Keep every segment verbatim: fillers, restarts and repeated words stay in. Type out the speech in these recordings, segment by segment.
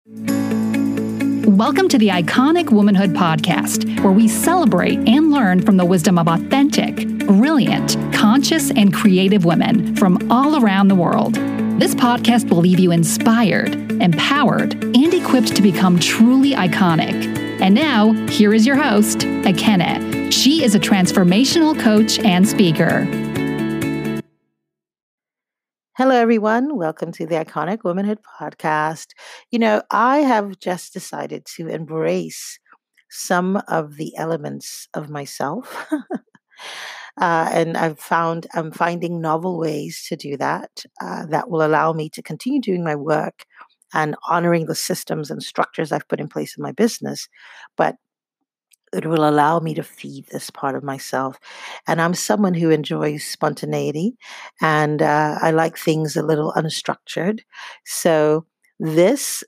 Welcome to the Iconic Womanhood Podcast, where we celebrate and learn from the wisdom of authentic, brilliant, conscious, and creative women from all around the world. This podcast will leave you inspired, empowered, and equipped to become truly iconic. And now, here is your host, Ekene. She is a transformational coach and speaker. Hello, everyone. Welcome to the Iconic Womanhood Podcast. You know, I have just decided to embrace some of the elements of myself. uh, and I've found, I'm finding novel ways to do that, uh, that will allow me to continue doing my work and honoring the systems and structures I've put in place in my business. But it will allow me to feed this part of myself. And I'm someone who enjoys spontaneity, and uh, I like things a little unstructured. So this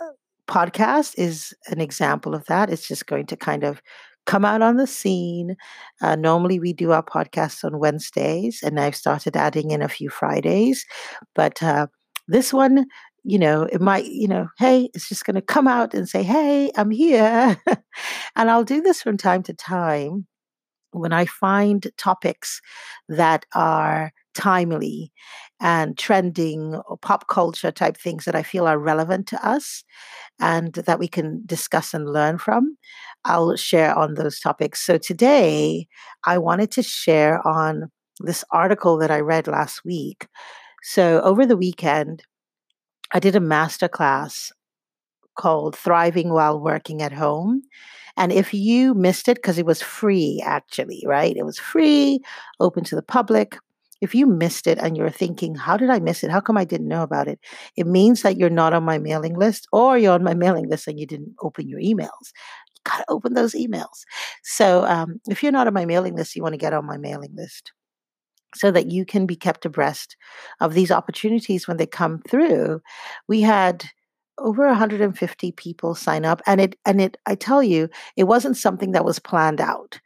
podcast is an example of that. It's just going to kind of come out on the scene. Uh, normally, we do our podcasts on Wednesdays, and I've started adding in a few Fridays. But uh, this one, you know, it might, you know, hey, it's just going to come out and say, hey, I'm here. And I'll do this from time to time when I find topics that are timely and trending or pop culture type things that I feel are relevant to us and that we can discuss and learn from. I'll share on those topics. So today, I wanted to share on this article that I read last week. So over the weekend, I did a masterclass called Thriving While Working at Home. And if you missed it, because it was free actually, right? It was free, open to the public. If you missed it and you're thinking, how did I miss it? How come I didn't know about it? It means that you're not on my mailing list, or you're on my mailing list and you didn't open your emails. You got to open those emails. So um, if you're not on my mailing list, you want to get on my mailing list so that you can be kept abreast of these opportunities when they come through. We had over one hundred fifty people sign up, and it and it I tell you, it wasn't something that was planned out.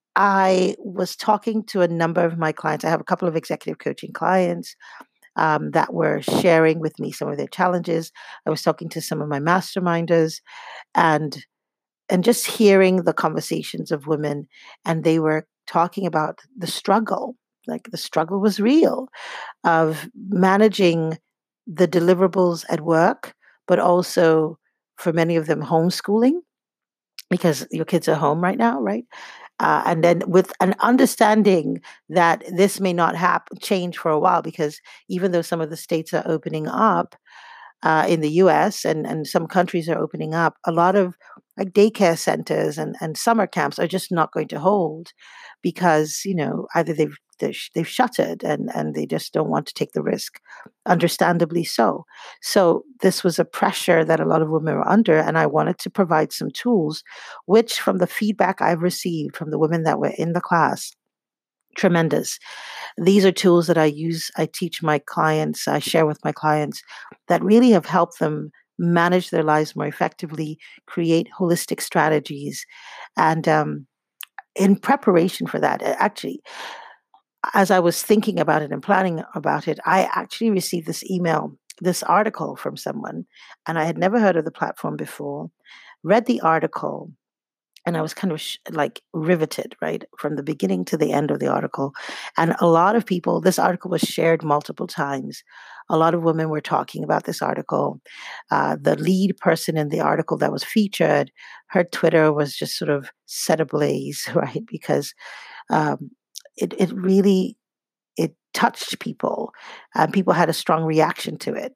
I was talking to a number of my clients. I have a couple of executive coaching clients um, that were sharing with me some of their challenges. I was talking to some of my masterminders, and and just hearing the conversations of women, and they were talking about the struggle. Like the struggle was real of managing the deliverables at work, but also for many of them homeschooling because your kids are home right now, right? Uh, and then with an understanding that this may not happen, change for a while, because even though some of the states are opening up uh, in the U S and, and some countries are opening up, a lot of like daycare centers and, and summer camps are just not going to hold because, you know, either they've they've shuttered and, and they just don't want to take the risk, understandably so. So this was a pressure that a lot of women were under, and I wanted to provide some tools, which from the feedback I've received from the women that were in the class, tremendous. These are tools that I use, I teach my clients, I share with my clients that really have helped them manage their lives more effectively, create holistic strategies. And um, in preparation for that, actually, as I was thinking about it and planning about it, I actually received this email, this article from someone, and I had never heard of the platform before, read the article, and I was kind of sh- like riveted, right, from the beginning to the end of the article. And a lot of people, this article was shared multiple times. A lot of women were talking about this article. Uh, the lead person in the article that was featured, her Twitter was just sort of set ablaze, right, because um, it it really it touched people, and people had a strong reaction to it.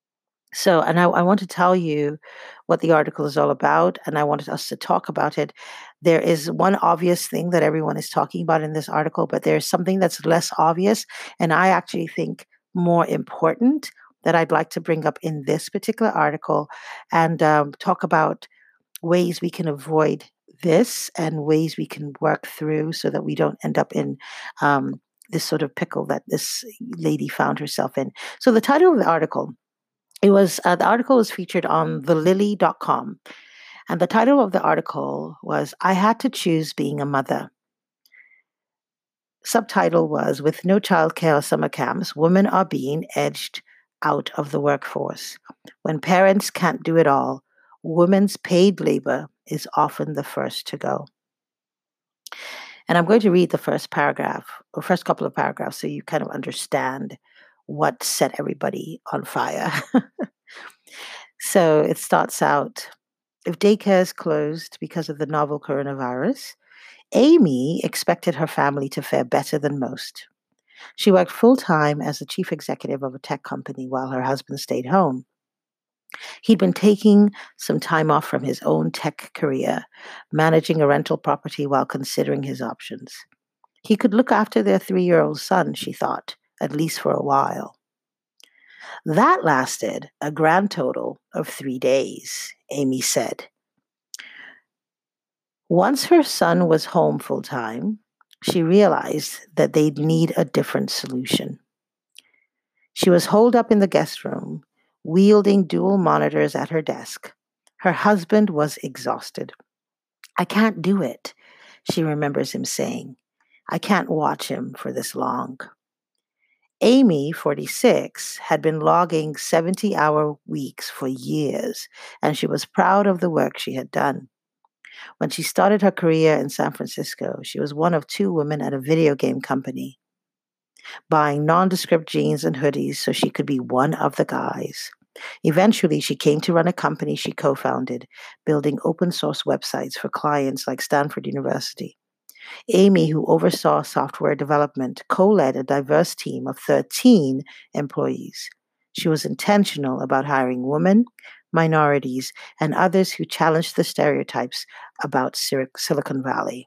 So, and I, I want to tell you what the article is all about, and I wanted us to talk about it. There is one obvious thing that everyone is talking about in this article, but there's something that's less obvious, and I actually think more important, that I'd like to bring up in this particular article and um, talk about ways we can avoid this and ways we can work through so that we don't end up in um, this sort of pickle that this lady found herself in. So the title of the article, it was uh, the article was featured on the lily dot com, and the title of the article was "I Had to Choose Being a Mother." Subtitle was "With no childcare or summer camps, women are being edged out of the workforce. When parents can't do it all, women's paid labor is often the first to go. And I'm going to read the first paragraph, or first couple of paragraphs, so you kind of understand what set everybody on fire. So it starts out, if daycare is closed because of the novel coronavirus, Amy expected her family to fare better than most. She worked full time as the chief executive of a tech company while her husband stayed home. He'd been taking some time off from his own tech career, managing a rental property while considering his options. He could look after their three year old son, she thought, at least for a while. That lasted a grand total of three days, Amy said. Once her son was home full time, she realized that they'd need a different solution. She was holed up in the guest room, wielding dual monitors at her desk. Her husband was exhausted. I can't do it, she remembers him saying. I can't watch him for this long. Amy, forty-six, had been logging seventy-hour weeks for years, and she was proud of the work she had done. When she started her career in San Francisco, she was one of two women at a video game company, buying nondescript jeans and hoodies so she could be one of the guys. Eventually, she came to run a company she co-founded, building open source websites for clients like Stanford University. Amy, who oversaw software development, co-led a diverse team of thirteen employees. She was intentional about hiring women, minorities, and others who challenged the stereotypes about Silicon Valley.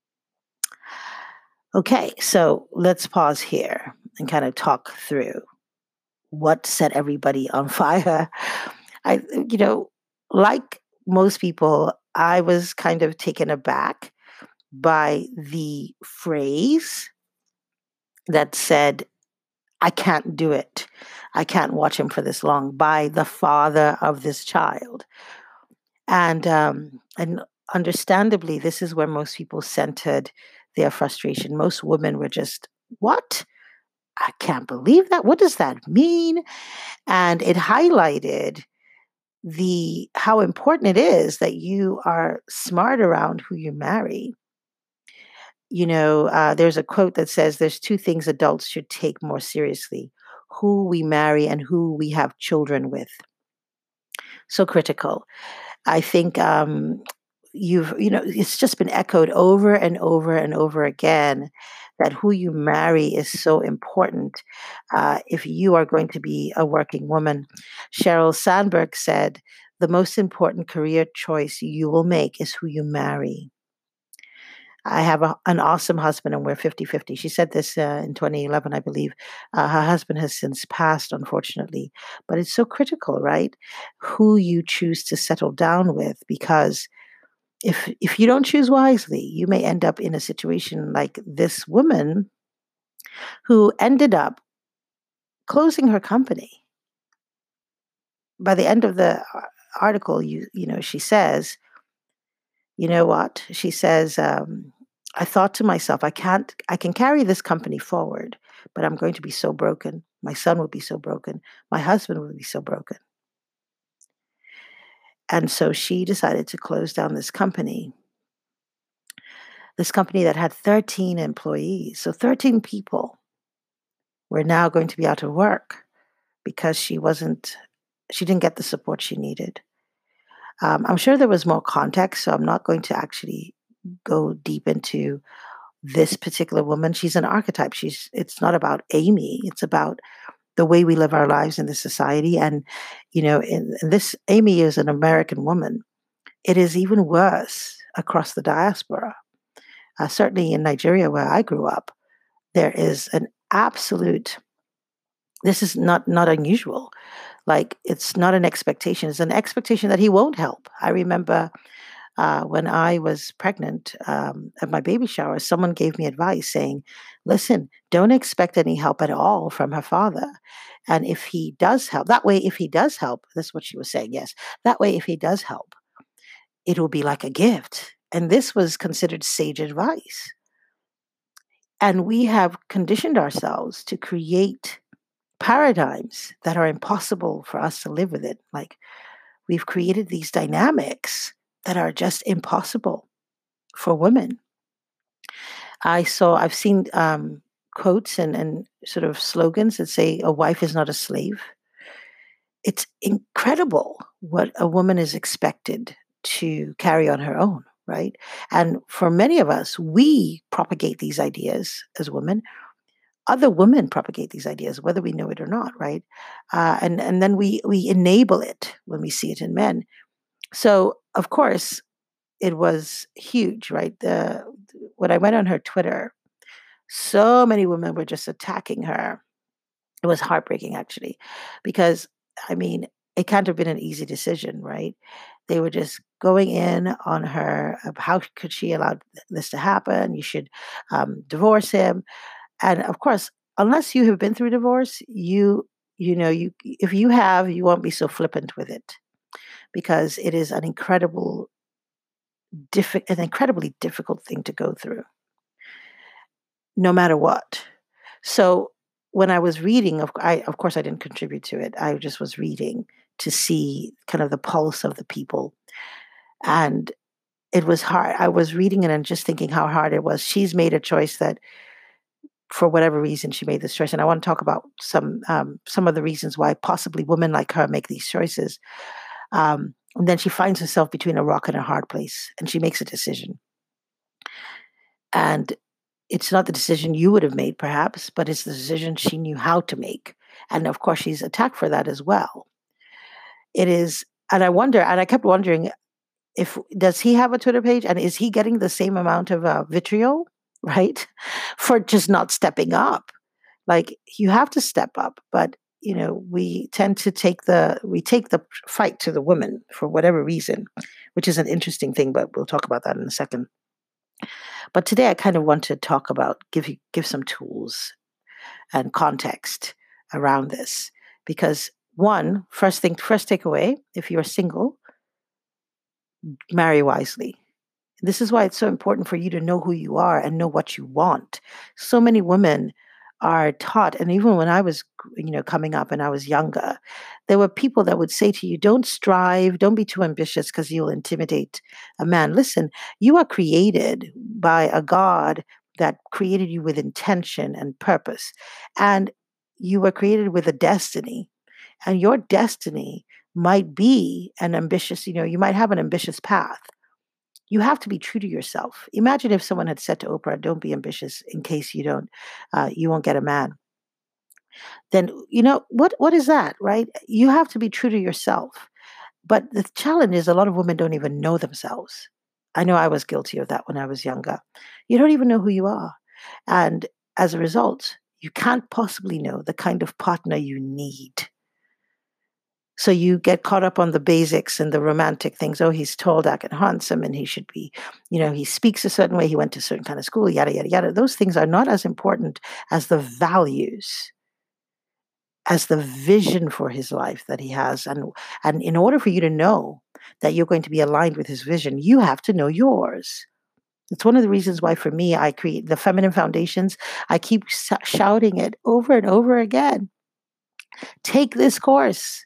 Okay, so let's pause here and kind of talk through what set everybody on fire. I, you know, like most people, I was kind of taken aback by the phrase that said, I can't do it. I can't watch him for this long, by the father of this child. And um, and understandably, this is where most people centered their frustration. Most women were just, what? I can't believe that. What does that mean? And it highlighted the how important it is that you are smart around who you marry. You know, uh, there's a quote that says there's two things adults should take more seriously: who we marry and who we have children with. So critical. I think um, you've, you know, it's just been echoed over and over and over again that who you marry is so important uh, if you are going to be a working woman. Sheryl Sandberg said, the most important career choice you will make is who you marry. I have a, an awesome husband and we're fifty-fifty. She said this uh, in twenty eleven, I believe. Uh, her husband has since passed, unfortunately. But it's so critical, right? Who you choose to settle down with, because if if you don't choose wisely, you may end up in a situation like this woman who ended up closing her company. By the end of the article, you you know, she says, you know what? She says, um, I thought to myself, I can't, I can carry this company forward, but I'm going to be so broken. My son will be so broken. My husband will be so broken. And so she decided to close down this company, this company that had thirteen employees. So thirteen people were now going to be out of work because she wasn't, she didn't get the support she needed. Um, I'm sure there was more context, so I'm not going to actually go deep into this particular woman. She's an archetype. She's, it's not about Amy. It's about the way we live our lives in this society. And, you know, in, in this, Amy is an American woman. It is even worse across the diaspora. Uh, certainly in Nigeria, where I grew up, there is an absolute, this is not, not unusual. Like, it's not an expectation. It's an expectation that he won't help. I remember uh, when I was pregnant um, at my baby shower, someone gave me advice saying, listen, don't expect any help at all from her father. And if he does help, that way, if he does help, that's what she was saying, yes. That way, if he does help, it will be like a gift. And this was considered sage advice. And we have conditioned ourselves to create paradigms that are impossible for us to live with it. Like, we've created these dynamics that are just impossible for women. I saw, I've seen um, quotes and, and sort of slogans that say a wife is not a slave. It's incredible what a woman is expected to carry on her own, right? And for many of us, we propagate these ideas as women. Other women propagate these ideas, whether we know it or not, right? Uh, and and then we we enable it when we see it in men. So of course, it was huge, right? The when I went on her Twitter, so many women were just attacking her. It was heartbreaking, actually, because I mean, it can't have been an easy decision, right? They were just going in on her. Of how could she allow this to happen? You should um, divorce him. And of course, unless you have been through divorce, you you know you if you have, you won't be so flippant with it because it is an incredible, diffi- an incredibly difficult thing to go through, no matter what. So when I was reading, of, I, of course, I didn't contribute to it. I just was reading to see kind of the pulse of the people. And it was hard. I was reading it and just thinking how hard it was. She's made a choice that, for whatever reason, she made this choice. And I want to talk about some um, some of the reasons why possibly women like her make these choices. Um, and then she finds herself between a rock and a hard place, and she makes a decision. And it's not the decision you would have made, perhaps, but it's the decision she knew how to make. And of course, she's attacked for that as well. It is, and I wonder, and I kept wondering, if does he have a Twitter page, and is he getting the same amount of uh, vitriol, right, for just not stepping up? Like, you have to step up, but you know, we tend to take the we take the fight to the women for whatever reason, which is an interesting thing, but we'll talk about that in a second. But today I kind of want to talk about, give you give some tools and context around this. Because one, first thing, first takeaway, if you're single, marry wisely. This is why it's so important for you to know who you are and know what you want. So many women are taught, and even when I was, you know, coming up and I was younger, there were people that would say to you, don't strive, don't be too ambitious because you'll intimidate a man. Listen, you are created by a God that created you with intention and purpose. And you were created with a destiny. And your destiny might be an ambitious, you know, you might have an ambitious path. You have to be true to yourself. Imagine if someone had said to Oprah, don't be ambitious in case you don't, uh, you won't get a man. Then, you know, what what is that, right? You have to be true to yourself. But the challenge is a lot of women don't even know themselves. I know I was guilty of that when I was younger. You don't even know who you are. And as a result, you can't possibly know the kind of partner you need. So you get caught up on the basics and the romantic things. Oh, he's tall, dark, and handsome, and he should be, you know, he speaks a certain way, he went to a certain kind of school, yada, yada, yada. Those things are not as important as the values, as the vision for his life that he has. And, and in order for you to know that you're going to be aligned with his vision, you have to know yours. It's one of the reasons why, for me, I create the Feminine Foundations. I keep shouting it over and over again. Take this course.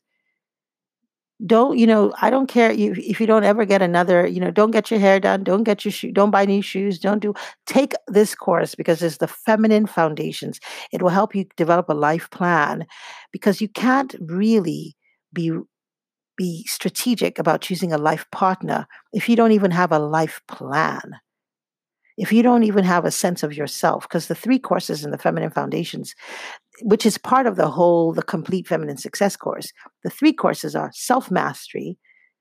Don't, you know, I don't care if, if you don't ever get another, you know, don't get your hair done, don't get your shoe, don't buy new shoes, don't do, take this course because it's the Feminine Foundations. It will help you develop a life plan, because you can't really be be strategic about choosing a life partner if you don't even have a life plan. If you don't even have a sense of yourself, because the three courses in the Feminine Foundations, which is part of the whole, the complete feminine success course, the three courses are self-mastery,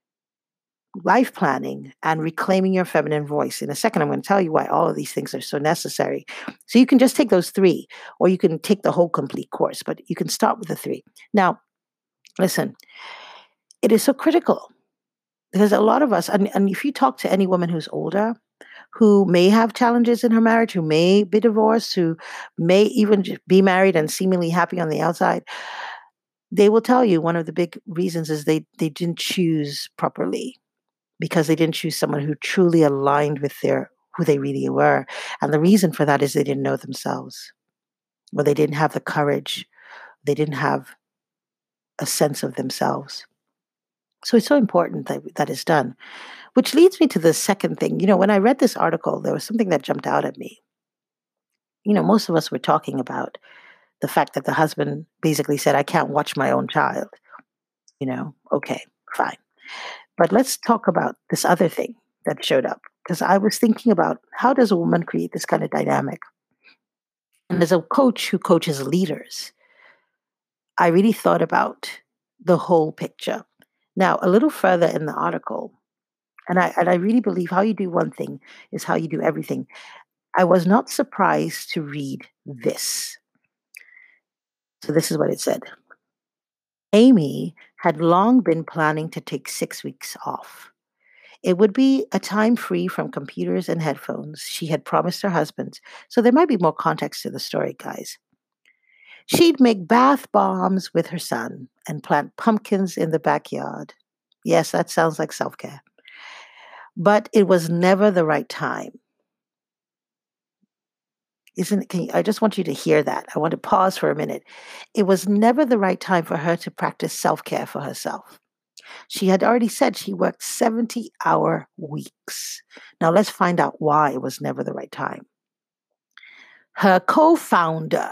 life planning, and reclaiming your feminine voice. In a second, I'm going to tell you why all of these things are so necessary. So you can just take those three, or you can take the whole complete course, but you can start with the three. Now, listen, it is so critical because a lot of us, and, and if you talk to any woman who's older, who may have challenges in her marriage, who may be divorced, who may even be married and seemingly happy on the outside, they will tell you one of the big reasons is they, they didn't choose properly, because they didn't choose someone who truly aligned with their who they really were. And the reason for that is they didn't know themselves, or they didn't have the courage, they didn't have a sense of themselves. So it's so important that that is done. Which leads me to the second thing. You know, when I read this article, there was something that jumped out at me. You know, most of us were talking about the fact that the husband basically said, I can't watch my own child. You know, okay, fine. But let's talk about this other thing that showed up. Because I was thinking about how does a woman create this kind of dynamic? And as a coach who coaches leaders, I really thought about the whole picture. Now, a little further in the article, and I and I really believe how you do one thing is how you do everything. I was not surprised to read this. So this is what it said. Amy had long been planning to take six weeks off. It would be a time free from computers and headphones she had promised her husband. So there might be more context to the story, guys. She'd make bath bombs with her son and plant pumpkins in the backyard. Yes, that sounds like self care. But it was never the right time. Isn't it? Can you, I just want you to hear that. I want to pause for a minute. It was never the right time for her to practice self care for herself. She had already said she worked seventy hour weeks. Now let's find out why it was never the right time. Her co founder,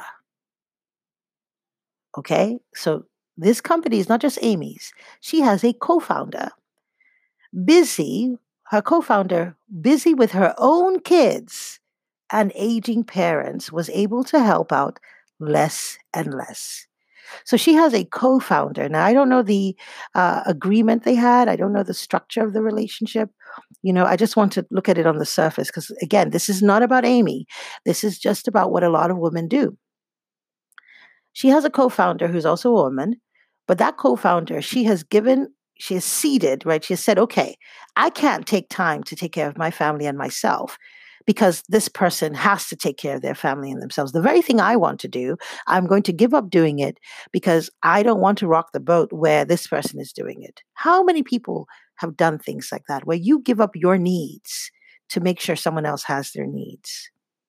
okay, so this company is not just Amy's, she has a co founder, busy, her co founder, busy with her own kids and aging parents, was able to help out less and less. So she has a co-founder. Now, I don't know the uh, agreement they had. I don't know the structure of the relationship. You know, I just want to look at it on the surface because, again, this is not about Amy. This is just about what a lot of women do. She has a co-founder who's also a woman, but that co-founder, she has given, she has seeded, right? She has said, okay, I can't take time to take care of my family and myself, because this person has to take care of their family and themselves. The very thing I want to do, I'm going to give up doing it because I don't want to rock the boat where this person is doing it. How many people have done things like that, where you give up your needs to make sure someone else has their needs?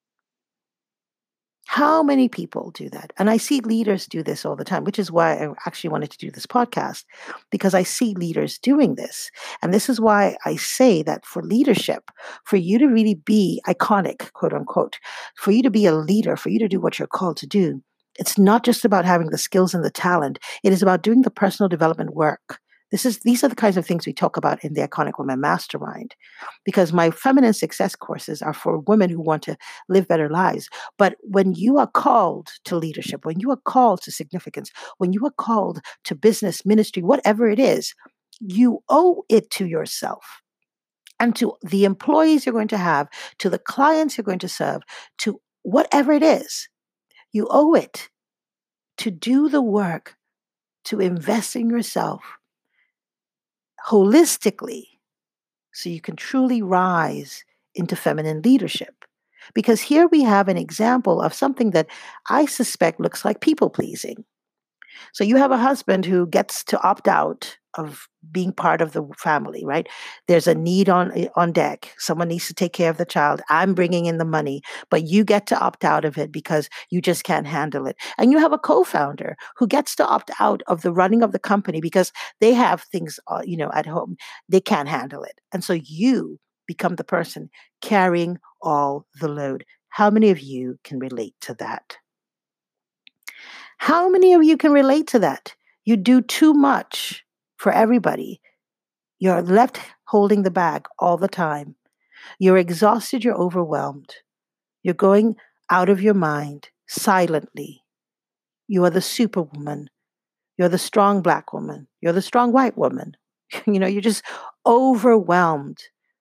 How many people do that? And I see leaders do this all the time, which is why I actually wanted to do this podcast, because I see leaders doing this. And this is why I say that for leadership, for you to really be iconic, quote unquote, for you to be a leader, for you to do what you're called to do, it's not just about having the skills and the talent. It is about doing the personal development work. This is, these are the kinds of things we talk about in the Iconic Women Mastermind, because my feminine success courses are for women who want to live better lives. But when you are called to leadership, when you are called to significance, when you are called to business, ministry, whatever it is, you owe it to yourself and to the employees you're going to have, to the clients you're going to serve, to whatever it is. You owe it to do the work, to invest in yourself holistically, so you can truly rise into feminine leadership. Because here we have an example of something that I suspect looks like people pleasing. So you have a husband who gets to opt out of being part of the family, right? There's a need on on deck. Someone needs to take care of the child. I'm bringing in the money, but you get to opt out of it because you just can't handle it. And you have a co-founder who gets to opt out of the running of the company because they have things, uh, you know, at home. They can't handle it. And so you become the person carrying all the load. How many of you can relate to that? How many of you can relate to that? You do too much for everybody. You're left holding the bag all the time. You're exhausted. You're overwhelmed. You're going out of your mind silently. You are the superwoman. You're the strong black woman. You're the strong white woman. You know, you're just overwhelmed.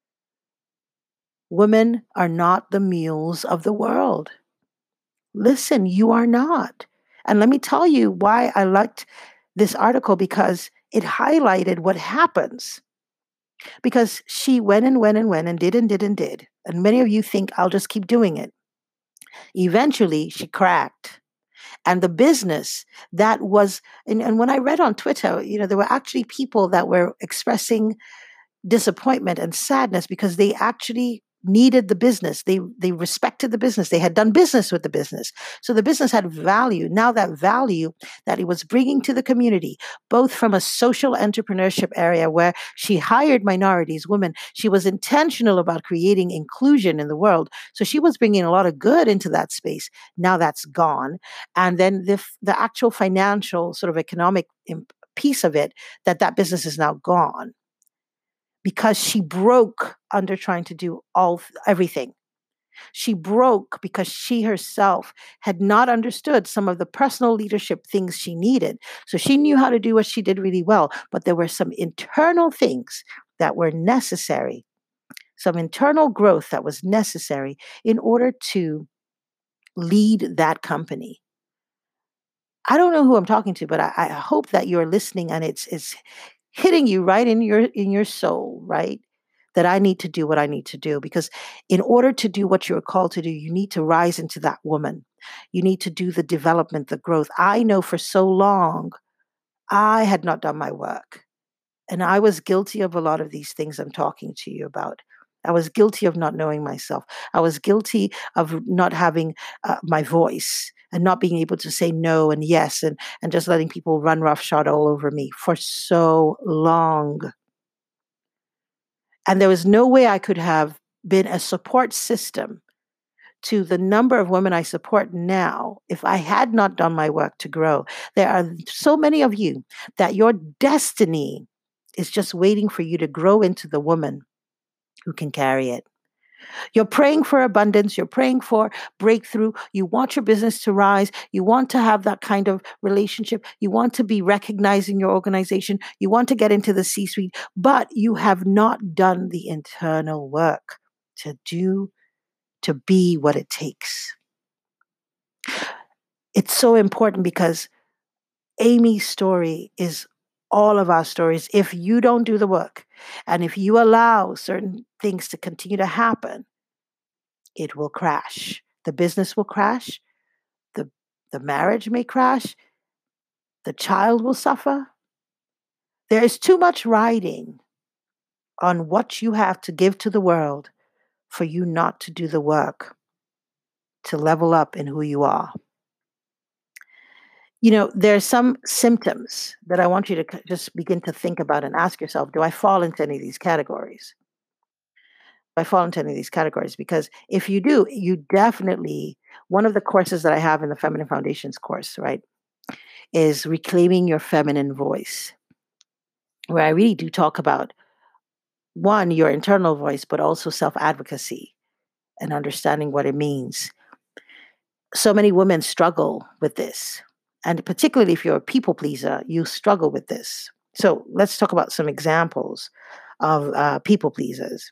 Women are not the mules of the world. Listen, you are not. And let me tell you why I liked this article, because it highlighted what happens. Because she went and went and went and did and did and did. And many of you think, I'll just keep doing it. Eventually, she cracked. And the business that was, and, and when I read on Twitter, you know, there were actually people that were expressing disappointment and sadness because they actually needed the business. They they respected the business. They had done business with the business. So the business had value. Now that value that it was bringing to the community, both from a social entrepreneurship area where she hired minorities, women, she was intentional about creating inclusion in the world. So she was bringing a lot of good into that space. Now that's gone. And then the, the actual financial sort of economic piece of it, that that business is now gone, because she broke under trying to do all everything. She broke because she herself had not understood some of the personal leadership things she needed. So she knew how to do what she did really well, but there were some internal things that were necessary, some internal growth that was necessary in order to lead that company. I don't know who I'm talking to, but I, I hope that you're listening and it's it's hitting you right in your in your soul, right? That I need to do what I need to do, because in order to do what you're called to do, you need to rise into that woman. You need to do the development, the growth. I know for so long I had not done my work, and I was guilty of a lot of these things I'm talking to you about. I was guilty of not knowing myself. I was guilty of not having uh, my voice and not being able to say no and yes, and, and just letting people run roughshod all over me for so long. And there was no way I could have been a support system to the number of women I support now if I had not done my work to grow. There are so many of you that your destiny is just waiting for you to grow into the woman who can carry it. You're praying for abundance. You're praying for breakthrough. You want your business to rise. You want to have that kind of relationship. You want to be recognized in your organization. You want to get into the C-suite, but you have not done the internal work to do, to be what it takes. It's so important because Amy's story is all of our stories. If you don't do the work and if you allow certain things to continue to happen, it will crash. The business will crash. The, the marriage may crash. The child will suffer. There is too much riding on what you have to give to the world for you not to do the work to level up in who you are. You know, there are some symptoms that I want you to just begin to think about and ask yourself, do I fall into any of these categories? Do I fall into any of these categories? Because if you do, you definitely, one of the courses that I have in the Feminine Foundations course, right, is Reclaiming Your Feminine Voice, where I really do talk about, one, your internal voice, but also self-advocacy and understanding what it means. So many women struggle with this. And particularly if you're a people pleaser, you struggle with this. So let's talk about some examples of uh, people pleasers.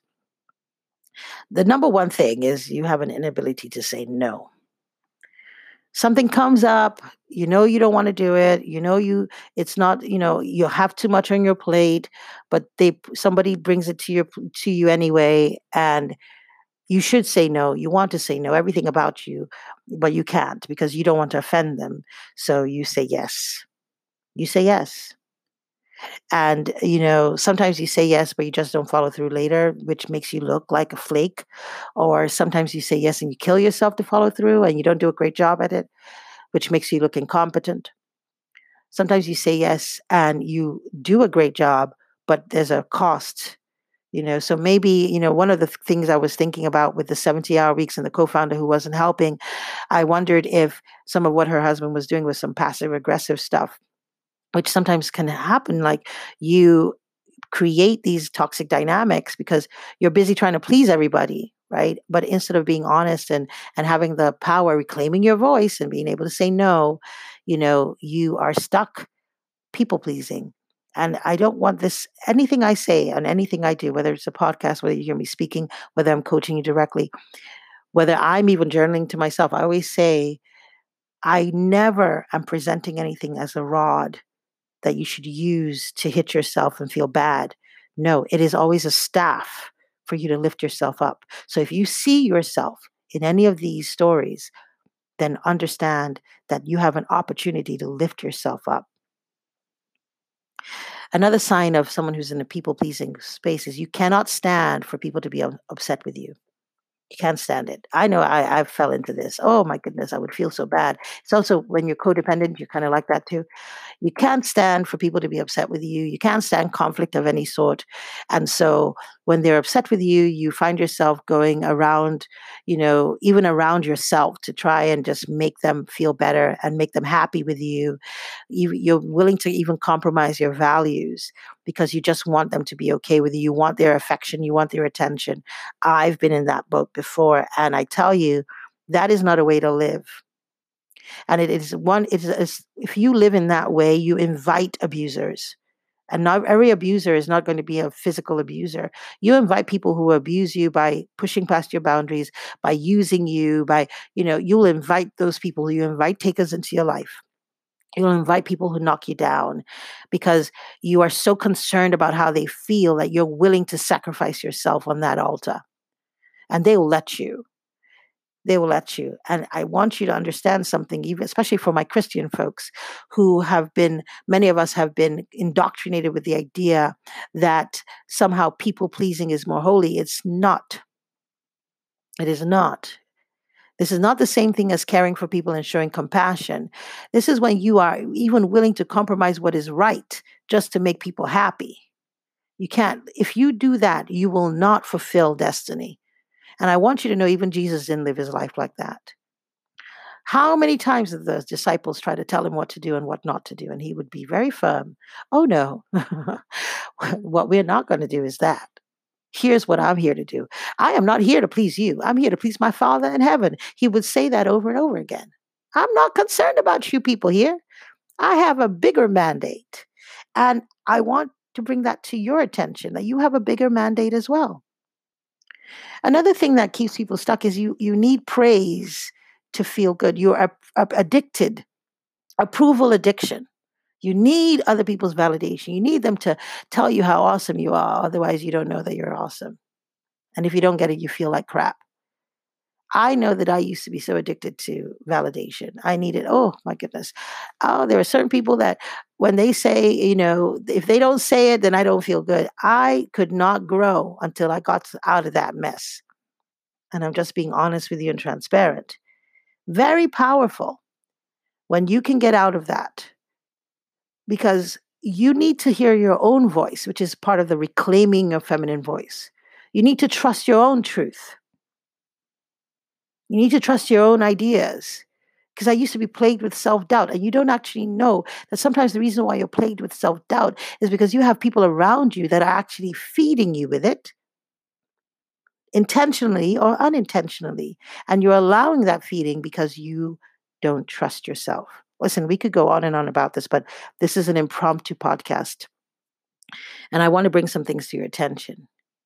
The number one thing is you have an inability to say no. Something comes up, you know you don't want to do it, you know you it's not, you know, you have too much on your plate, but they somebody brings it to your to you anyway, and you should say no. You want to say no, everything about you, but you can't because you don't want to offend them. So you say yes. You say yes. And, you know, sometimes you say yes, but you just don't follow through later, which makes you look like a flake. Or sometimes you say yes and you kill yourself to follow through and you don't do a great job at it, which makes you look incompetent. Sometimes you say yes and you do a great job, but there's a cost. You know, so maybe, you know, one of the th- things I was thinking about with the seventy hour weeks and the co-founder who wasn't helping, I wondered if some of what her husband was doing was some passive aggressive stuff, which sometimes can happen. Like you create these toxic dynamics because you're busy trying to please everybody, right? But instead of being honest and and having the power, reclaiming your voice and being able to say no, you know, you are stuck people pleasing. And I don't want this, anything I say and anything I do, whether it's a podcast, whether you hear me speaking, whether I'm coaching you directly, whether I'm even journaling to myself, I always say, I never am presenting anything as a rod that you should use to hit yourself and feel bad. No, it is always a staff for you to lift yourself up. So if you see yourself in any of these stories, then understand that you have an opportunity to lift yourself up. Another sign of someone who's in a people pleasing space is you cannot stand for people to be upset with you. You can't stand it. I know I, I fell into this. Oh my goodness, I would feel so bad. It's also when you're codependent, you're kind of like that too. You can't stand for people to be upset with you. You can't stand conflict of any sort. And so when they're upset with you, you find yourself going around, you know, even around yourself to try and just make them feel better and make them happy with you. you you're willing to even compromise your values because you just want them to be okay with you. You want their affection. You want their attention. I've been in that boat before. And I tell you, that is not a way to live. And it is one, it is, if you live in that way, you invite abusers. And not every abuser is not going to be a physical abuser. You invite people who abuse you by pushing past your boundaries, by using you, by, you know, you'll invite those people. You invite takers into your life. You'll invite people who knock you down because you are so concerned about how they feel that you're willing to sacrifice yourself on that altar. And they will let you. They will let you. And I want you to understand something, even especially for my Christian folks who have been, many of us have been indoctrinated with the idea that somehow people pleasing is more holy. It's not. It is not. This is not the same thing as caring for people and showing compassion. This is when you are even willing to compromise what is right just to make people happy. You can't. If you do that, you will not fulfill destiny. And I want you to know even Jesus didn't live his life like that. How many times did the disciples try to tell him what to do and what not to do? And he would be very firm. Oh, no. What we're not going to do is that. Here's what I'm here to do. I am not here to please you. I'm here to please my Father in heaven. He would say that over and over again. I'm not concerned about you people here. I have a bigger mandate. And I want to bring that to your attention, that you have a bigger mandate as well. Another thing that keeps people stuck is you you need praise to feel good. You're addicted, approval addiction. You need other people's validation. You need them to tell you how awesome you are. Otherwise, you don't know that you're awesome. And if you don't get it, you feel like crap. I know that I used to be so addicted to validation. I needed, oh my goodness. Oh, there are certain people that when they say, you know, if they don't say it, then I don't feel good. I could not grow until I got out of that mess. And I'm just being honest with you and transparent. Very powerful when you can get out of that. Because you need to hear your own voice, which is part of the reclaiming of feminine voice. You need to trust your own truth. You need to trust your own ideas. Because I used to be plagued with self-doubt. And you don't actually know that sometimes the reason why you're plagued with self-doubt is because you have people around you that are actually feeding you with it, intentionally or unintentionally. And you're allowing that feeding because you don't trust yourself. Listen, we could go on and on about this, but this is an impromptu podcast. And I want to bring some things to your attention.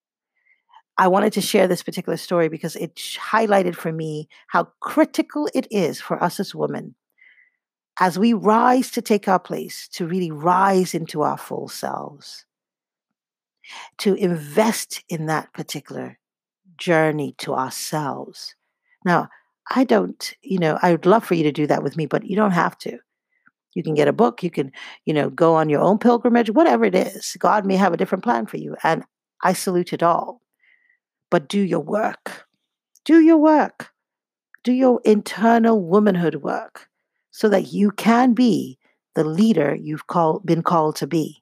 I wanted to share this particular story because it highlighted for me how critical it is for us as women, as we rise to take our place, to really rise into our full selves, to invest in that particular journey to ourselves. Now, I don't, you know, I would love for you to do that with me, but you don't have to. You can get a book. You can, you know, go on your own pilgrimage, whatever it is. God may have a different plan for you. And I salute it all. But do your work. Do your work. Do your internal womanhood work so that you can be the leader you've called, been called to be.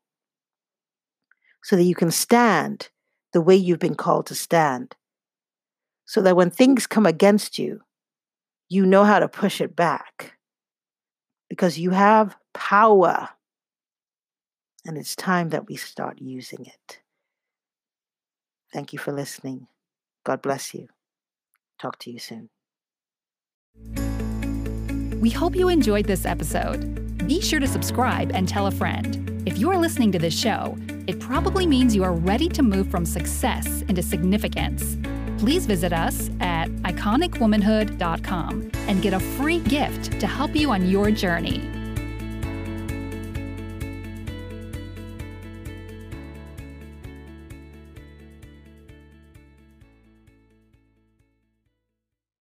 So that you can stand the way you've been called to stand. So that when things come against you, you know how to push it back. Because you have power. And it's time that we start using it. Thank you for listening. God bless you. Talk to you soon. We hope you enjoyed this episode. Be sure to subscribe and tell a friend. If you're listening to this show, it probably means you are ready to move from success into significance. Please visit us at iconic womanhood dot com and get a free gift to help you on your journey.